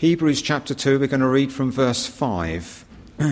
Hebrews chapter 2, we're going to read from verse 5.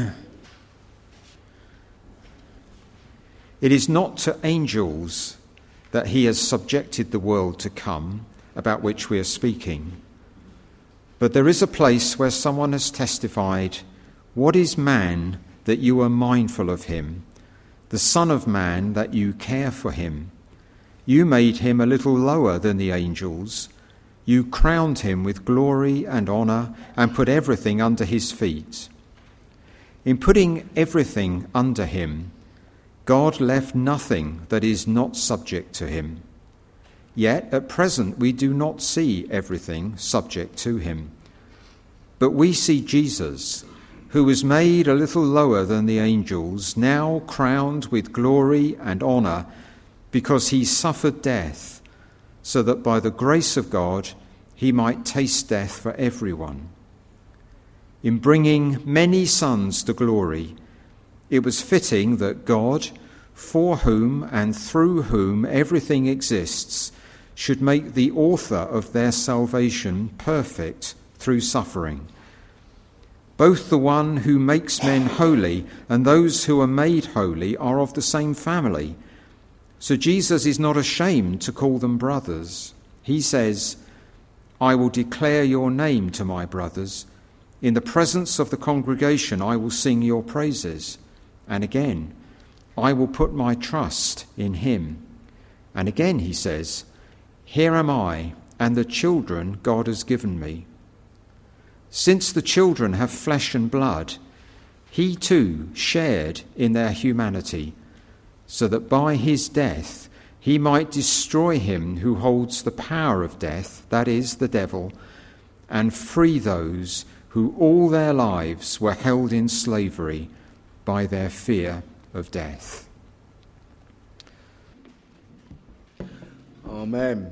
It is not to angels that he has subjected the world to come, about which we are speaking. But there is a place where someone has testified, "What is man that you are mindful of him? The Son of Man that you care for him? You made him a little lower than the angels. You crowned him with glory and honour and put everything under his feet." In putting everything under him, God left nothing that is not subject to him. Yet at present we do not see everything subject to him. But we see Jesus, who was made a little lower than the angels, now crowned with glory and honour, because he suffered death, so that by the grace of God he might taste death for everyone. In bringing many sons to glory, it was fitting that God, for whom and through whom everything exists, should make the author of their salvation perfect through suffering. Both the one who makes men holy and those who are made holy are of the same family. So Jesus is not ashamed to call them brothers. He says, "I will declare your name to my brothers. In the presence of the congregation I will sing your praises." And again, "I will put my trust in him." And again he says, "Here am I and the children God has given me." Since the children have flesh and blood, he too shared in their humanity, so that by his death he might destroy him who holds the power of death, that is, the devil, and free those who all their lives were held in slavery by their fear of death. Amen.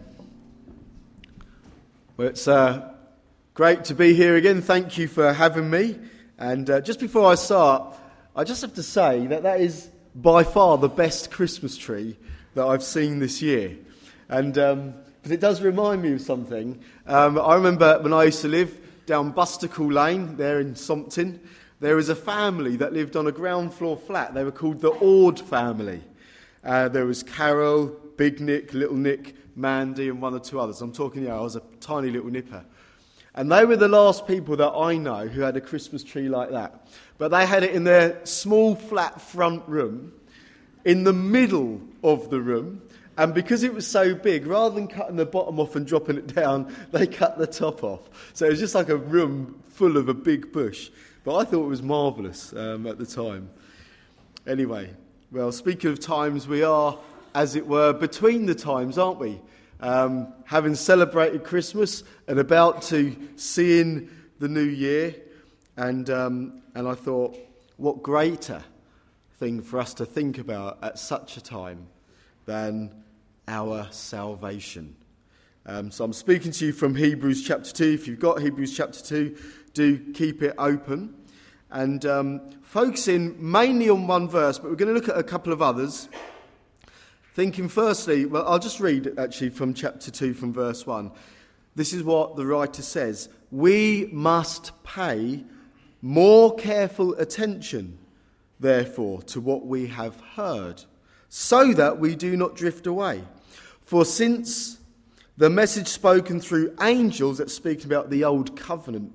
Well, it's great to be here again. Thank you for having me. And just before I start, I just have to say that is by far the best Christmas tree that I've seen this year. And but it does remind me of something. I remember when I used to live down Busticle Lane there in Sompton, there was a family that lived on a ground floor flat. They were called the Ord family. There was Carol, Big Nick, Little Nick, Mandy and one or two others. I'm talking, I was a tiny little nipper. And they were the last people that I know who had a Christmas tree like that. But they had it in their small flat front room, in the middle of the room. And because it was so big, rather than cutting the bottom off and dropping it down, they cut the top off. So it was just like a room full of a big bush. But I thought it was marvellous at the time. Anyway, well, speaking of times, we are, as it were, between the times, aren't we? Having celebrated Christmas and about to see in the new year. And I thought, what greater thing for us to think about at such a time than our salvation. So I'm speaking to you from Hebrews chapter 2. If you've got Hebrews chapter 2, do keep it open. And focusing mainly on one verse, but we're going to look at a couple of others. Thinking firstly, well, I'll just read actually from chapter 2 from verse 1. This is what the writer says. "We must pay more careful attention, therefore, to what we have heard, so that we do not drift away. For since the message spoken through angels," that's speaking about the old covenant,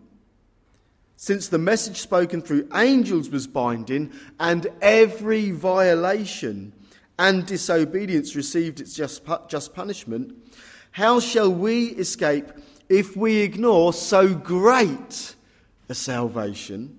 "since the message spoken through angels was binding, and every violation and disobedience received its just punishment, how shall we escape if we ignore so great a salvation?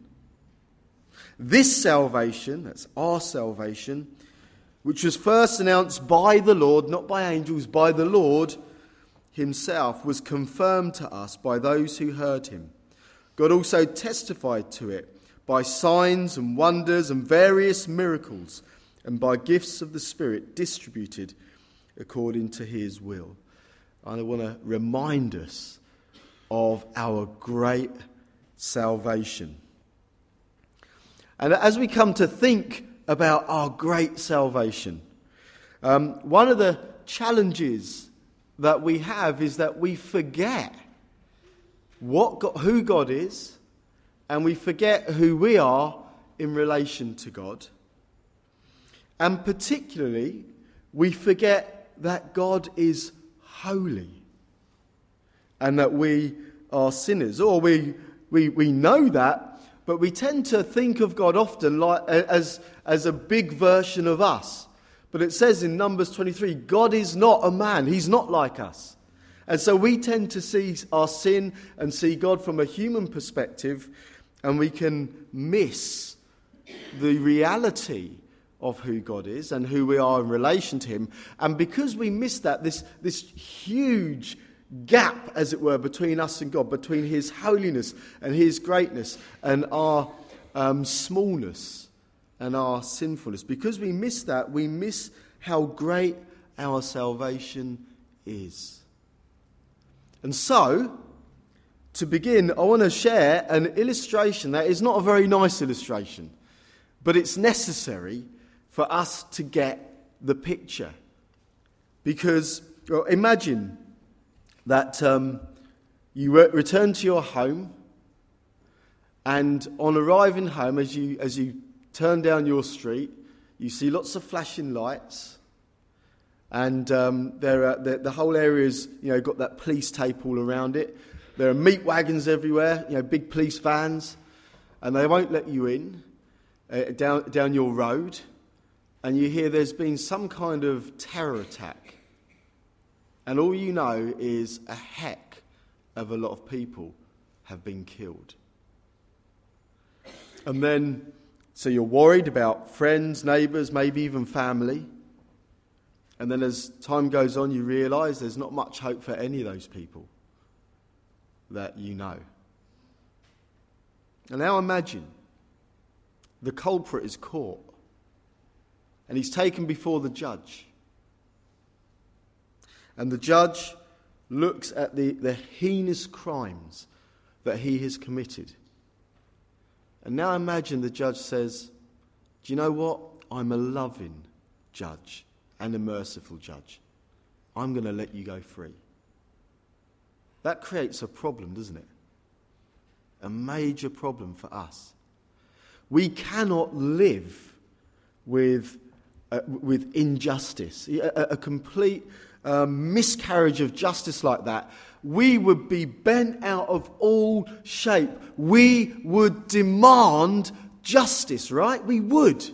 This salvation," that's our salvation, "which was first announced by the Lord," not by angels, by the Lord himself, "was confirmed to us by those who heard him. God also testified to it by signs and wonders and various miracles, and by gifts of the Spirit distributed according to his will." And I want to remind us of our great salvation. And as we come to think about our great salvation, one of the challenges that we have is that we forget who God is, and we forget who we are in relation to God. And particularly, we forget that God is holy and that we are sinners. Or we know that, but we tend to think of God often as a big version of us. But it says in Numbers 23, God is not a man. He's not like us. And so we tend to see our sin and see God from a human perspective, and we can miss the reality of who God is and who we are in relation to him. And because we miss that, this huge gap, as it were, between us and God, between his holiness and his greatness and our smallness and our sinfulness, because we miss that, we miss how great our salvation is. And so, to begin, I want to share an illustration that is not a very nice illustration, but it's necessary for us to get the picture. Because, well, imagine that you return to your home, and on arriving home, as you turn down your street, you see lots of flashing lights, and the whole area's got that police tape all around it. There are meat wagons everywhere, big police vans, and they won't let you in down your road. And you hear there's been some kind of terror attack, and all you know is a heck of a lot of people have been killed. And then, so you're worried about friends, neighbours, maybe even family. And then as time goes on, you realise there's not much hope for any of those people that you know. And now imagine the culprit is caught and he's taken before the judge. And the judge looks at the heinous crimes that he has committed. And now imagine the judge says, do you know what? I'm a loving judge and a merciful judge. I'm going to let you go free. That creates a problem, doesn't it? A major problem for us. We cannot live with injustice, a complete miscarriage of justice like that. We would be bent out of all shape. We would demand justice, right? We would.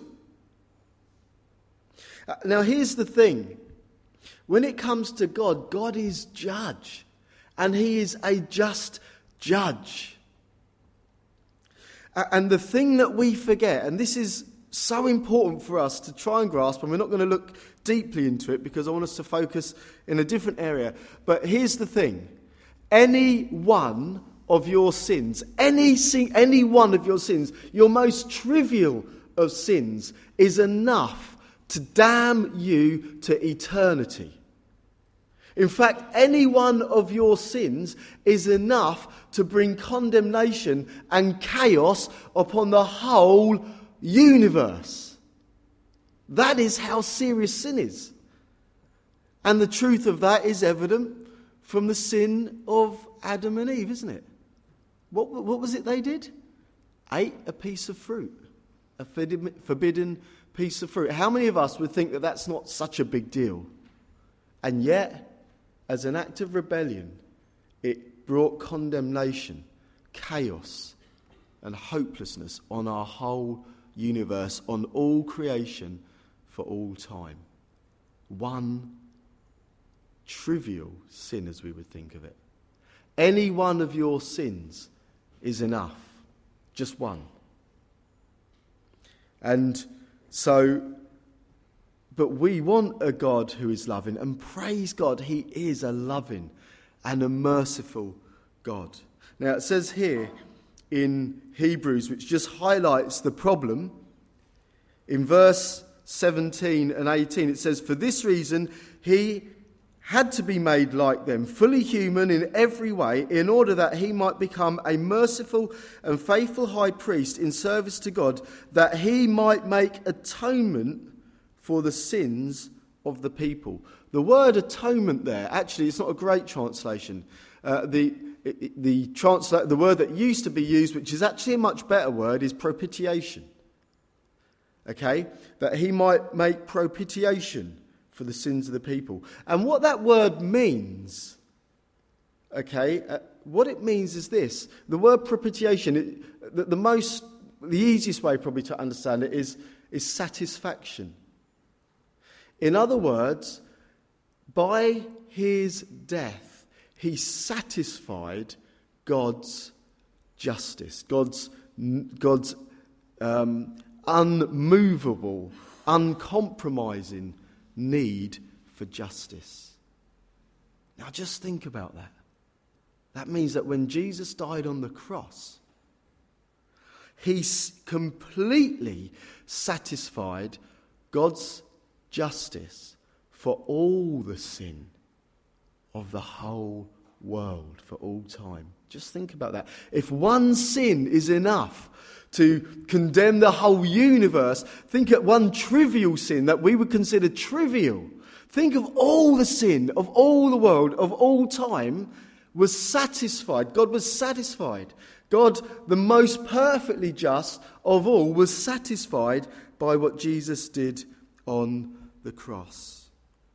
Now, here's the thing. When it comes to God, God is judge, and he is a just judge. And the thing that we forget, and this is so important for us to try and grasp, and we're not going to look deeply into it because I want us to focus in a different area. But here's the thing. Any one of your sins, any one of your sins, your most trivial of sins, is enough to damn you to eternity. In fact, any one of your sins is enough to bring condemnation and chaos upon the whole universe. That is how serious sin is. And the truth of that is evident from the sin of Adam and Eve, isn't it? What was it they did? Ate a piece of fruit, a forbidden piece of fruit. How many of us would think that that's not such a big deal? And yet, as an act of rebellion, it brought condemnation, chaos, and hopelessness on our whole universe, on all creation for all time. One trivial sin, as we would think of it. Any one of your sins is enough. Just one. And so, but we want a God who is loving, and praise God, he is a loving and a merciful God. Now it says here in Hebrews, which just highlights the problem, in verse 17 and 18, it says, for this reason he had to be made like them, fully human in every way, in order that he might become a merciful and faithful high priest in service to God, that he might make atonement for the sins of the people. The word atonement there, actually, it's not a great translation. It the word that used to be used, which is actually a much better word, is propitiation. Okay? That he might make propitiation for the sins of the people. And what that word means, okay, what it means is this. The word propitiation, the easiest way probably to understand it is satisfaction. In other words, by his death, he satisfied God's justice, God's unmovable, uncompromising need for justice. Now just think about that. That means that when Jesus died on the cross, he completely satisfied God's justice for all the sin of the whole world for all time. Just think about that. If one sin is enough to condemn the whole universe, think at one trivial sin that we would consider trivial. Think of all the sin of all the world, of all time, was satisfied. God was satisfied. God, the most perfectly just of all, was satisfied by what Jesus did on the cross.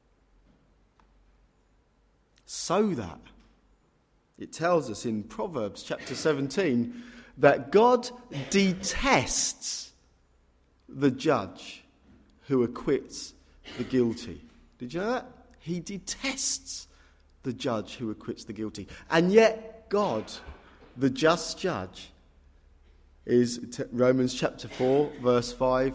So that, it tells us in Proverbs chapter 17, that God detests the judge who acquits the guilty. Did you know that? He detests the judge who acquits the guilty. And yet God, the just judge, is Romans chapter 4, verse 5.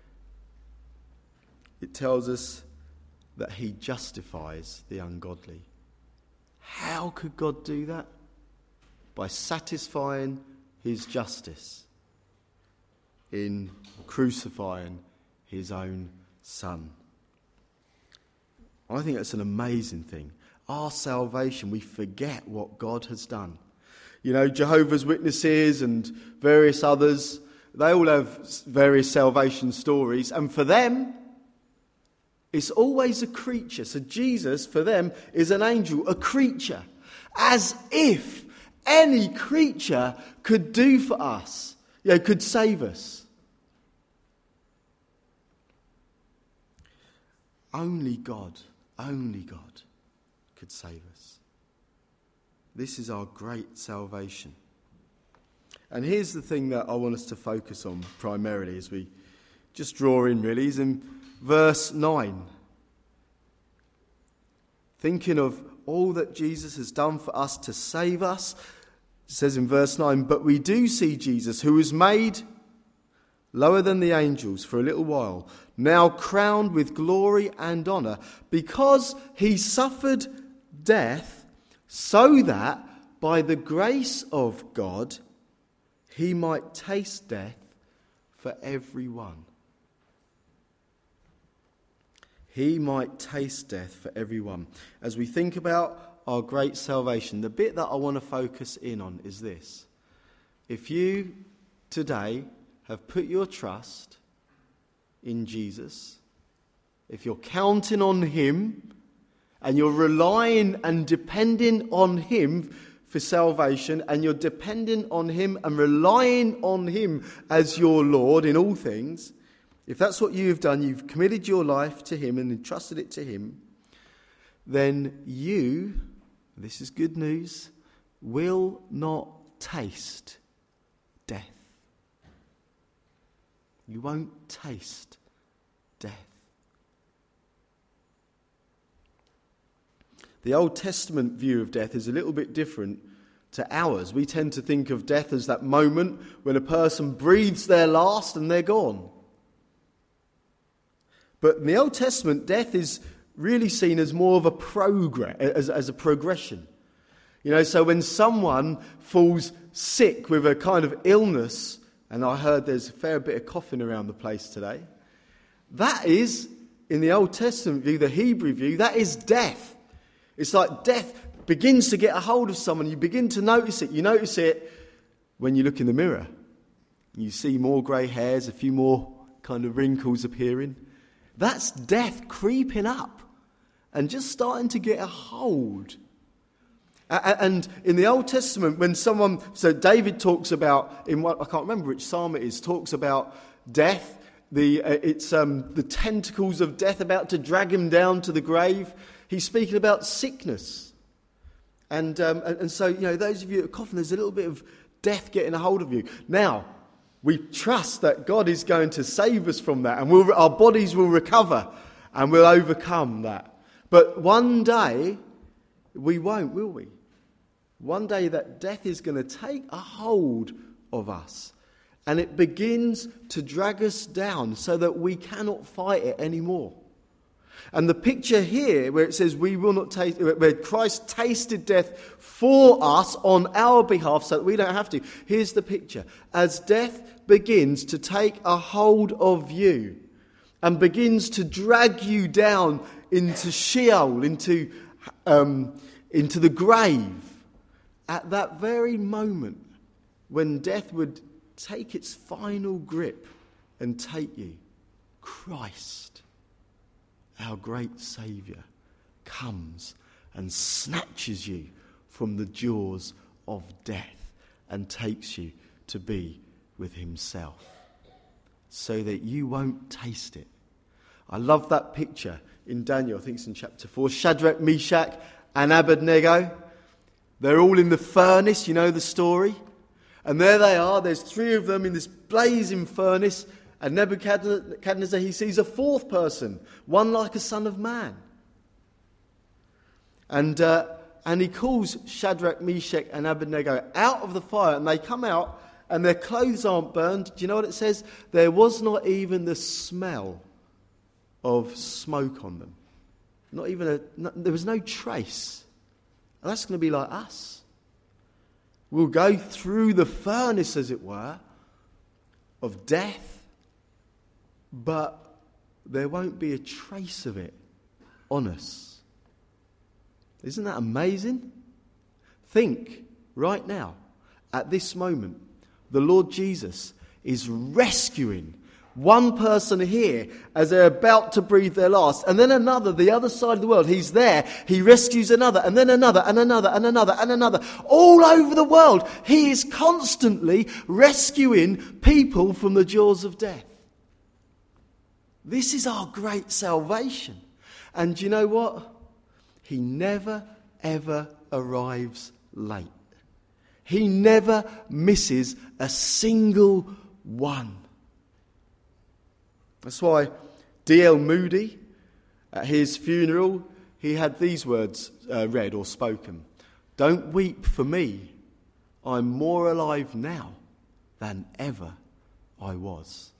It tells us that he justifies the ungodly. How could God do that? By satisfying his justice in crucifying his own son. I think that's an amazing thing. Our salvation, we forget what God has done. You know, Jehovah's Witnesses and various others, they all have various salvation stories, and for them, it's always a creature. So Jesus, for them, is an angel, a creature. As if any creature could do for us, could save us. Only God could save us. This is our great salvation. And here's the thing that I want us to focus on primarily as we just draw in, really, is in verse 9. Thinking of all that Jesus has done for us to save us, it says in verse 9, but we do see Jesus, who was made lower than the angels for a little while, now crowned with glory and honour, because he suffered death, so that by the grace of God he might taste death for everyone. He might taste death for everyone. As we think about our great salvation, the bit that I want to focus in on is this. If you today have put your trust in Jesus, if you're counting on him and you're relying and depending on him for salvation, and you're dependent on him and relying on him as your Lord in all things, if that's what you've done, you've committed your life to him and entrusted it to him, then you, this is good news, will not taste death. You won't taste death. The Old Testament view of death is a little bit different to ours. We tend to think of death as that moment when a person breathes their last and they're gone. But in the Old Testament, death is really seen as more of a as a progression. You know, so when someone falls sick with a kind of illness, and I heard there's a fair bit of coughing around the place today, that is, in the Old Testament view, the Hebrew view, that is death. It's like death begins to get a hold of someone. You begin to notice it. You notice it when you look in the mirror. You see more grey hairs, a few more kind of wrinkles appearing. That's death creeping up and just starting to get a hold. And in the Old Testament, when so David talks about, I can't remember which psalm it is, talks about death. It's the tentacles of death about to drag him down to the grave. He's speaking about sickness. And so, those of you that are coughing, there's a little bit of death getting a hold of you. Now, we trust that God is going to save us from that, and our bodies will recover, and we'll overcome that. But one day, we won't, will we? One day that death is going to take a hold of us, and it begins to drag us down so that we cannot fight it anymore. And the picture here where it says we will not taste, where Christ tasted death for us on our behalf so that we don't have to. Here's the picture. As death begins to take a hold of you and begins to drag you down into Sheol, into the grave, at that very moment when death would take its final grip and take you, Christ, our great Saviour, comes and snatches you from the jaws of death and takes you to be with himself so that you won't taste it. I love that picture in Daniel, I think it's in chapter 4. Shadrach, Meshach and Abednego, they're all in the furnace, you know the story. And there they are, there's three of them in this blazing furnace. And Nebuchadnezzar, he sees a fourth person, one like a son of man. And he calls Shadrach, Meshach and Abednego out of the fire. And they come out and their clothes aren't burned. Do you know what it says? There was not even the smell of smoke on them. There was no trace. And that's going to be like us. We'll go through the furnace, as it were, of death, but there won't be a trace of it on us. Isn't that amazing? Think right now, at this moment, the Lord Jesus is rescuing one person here as they're about to breathe their last, and then another, the other side of the world. He's there, he rescues another, and then another, and another, and another, and another. All over the world, he is constantly rescuing people from the jaws of death. This is our great salvation. And you know what? He never, ever arrives late. He never misses a single one. That's why D.L. Moody, at his funeral, he had these words read or spoken. Don't weep for me. I'm more alive now than ever I was.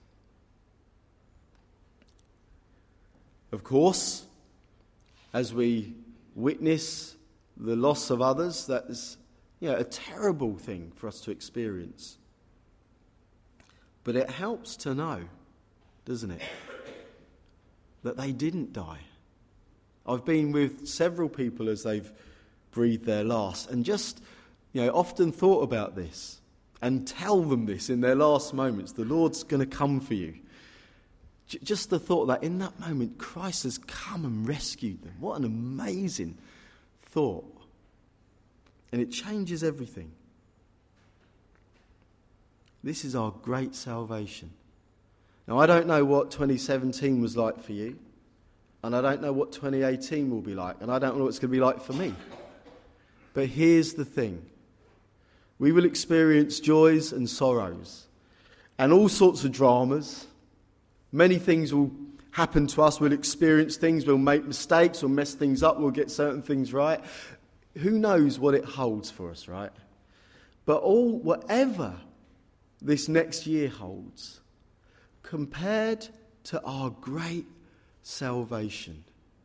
Of course, as we witness the loss of others, that is a terrible thing for us to experience. But it helps to know, doesn't it, that they didn't die. I've been with several people as they've breathed their last and just, often thought about this and tell them this in their last moments. The Lord's going to come for you. Just the thought that in that moment Christ has come and rescued them. What an amazing thought. And it changes everything. This is our great salvation. Now, I don't know what 2017 was like for you, and I don't know what 2018 will be like, and I don't know what it's going to be like for me. But here's the thing. We will experience joys and sorrows, and all sorts of dramas. Many things will happen to us. We'll experience things, we'll make mistakes, we'll mess things up, we'll get certain things right. Who knows what it holds for us, right? But whatever this next year holds, compared to our great salvation,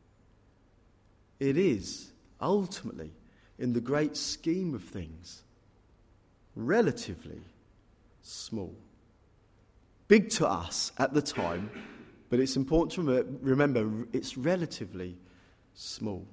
it is ultimately, in the great scheme of things, relatively small. Big to us at the time, but it's important to remember it's relatively small.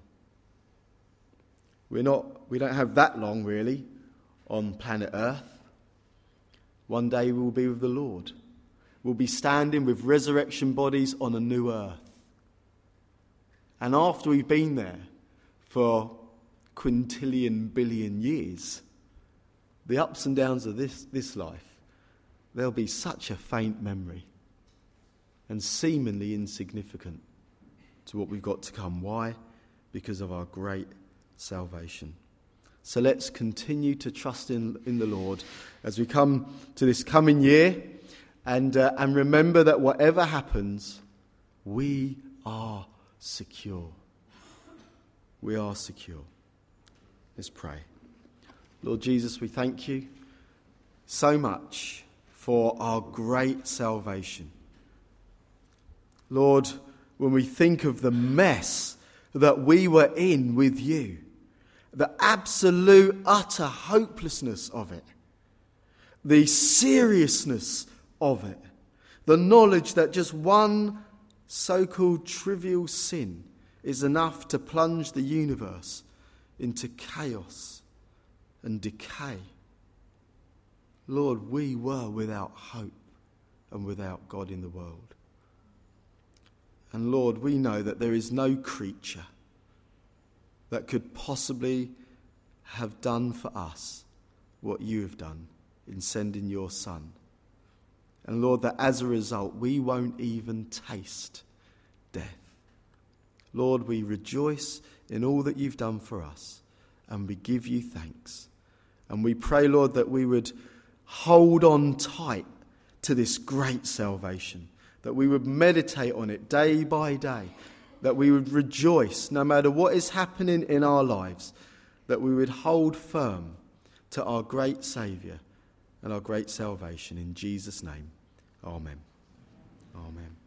We don't have that long, really, on planet Earth. One day we will be with the Lord. We'll be standing with resurrection bodies on a new earth. And after we've been there for quintillion billion years, the ups and downs of this life, they'll be such a faint memory and seemingly insignificant to what we've got to come. Why? Because of our great salvation. So let's continue to trust in the Lord as we come to this coming year, and remember that whatever happens, we are secure. We are secure. Let's pray. Lord Jesus, we thank you so much for our great salvation. Lord, when we think of the mess that we were in with you, the absolute, utter hopelessness of it, the seriousness of it, the knowledge that just one so-called trivial sin is enough to plunge the universe into chaos and decay. Lord, we were without hope and without God in the world. And Lord, we know that there is no creature that could possibly have done for us what you have done in sending your Son. And Lord, that as a result, we won't even taste death. Lord, we rejoice in all that you've done for us, and we give you thanks. And we pray, Lord, that we would hold on tight to this great salvation, that we would meditate on it day by day, that we would rejoice no matter what is happening in our lives, that we would hold firm to our great Saviour and our great salvation. In Jesus' name, amen. Amen.